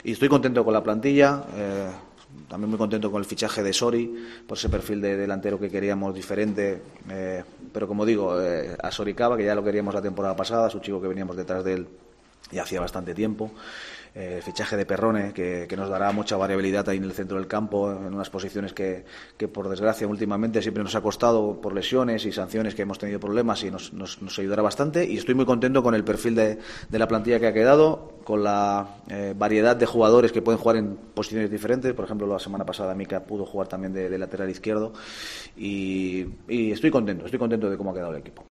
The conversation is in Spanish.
Y estoy contento con la plantilla. También muy contento con el fichaje de Sori, por ese perfil de delantero que queríamos diferente. Pero como digo, a Sori Cava, que ya lo queríamos la temporada pasada, es un chico que veníamos detrás de él ya hacía bastante tiempo. El fichaje de Perrone, que nos dará mucha variabilidad ahí en el centro del campo, en unas posiciones que por desgracia últimamente siempre nos ha costado por lesiones y sanciones, que hemos tenido problemas, y nos ayudará bastante. Y estoy muy contento con el perfil de la plantilla que ha quedado, con la variedad de jugadores que pueden jugar en posiciones diferentes. Por ejemplo, la semana pasada Mika pudo jugar también de lateral izquierdo, y estoy contento de cómo ha quedado el equipo.